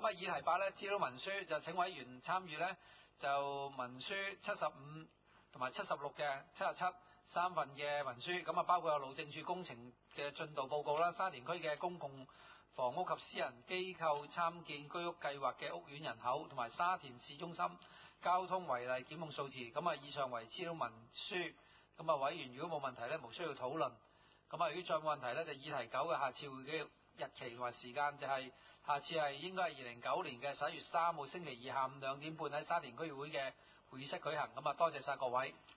咁議題8咧，資料文書就請委員參與咧，就文書75同埋76嘅77 3份嘅文書，咁包括有路政署工程嘅進度報告啦，沙田區嘅公共房屋及私人機構參建居屋計劃嘅屋苑人口，同埋沙田市中心交通違例檢控數字。咁以上為資料文書。咁委員如果冇問題咧，無需要討論。咁如果再冇問題咧，就議題9嘅下次會議日期同埋時間就係下次係應該係2009年嘅11月3號星期二下午2點半喺沙田區議會嘅會議室舉行。多謝晒各位。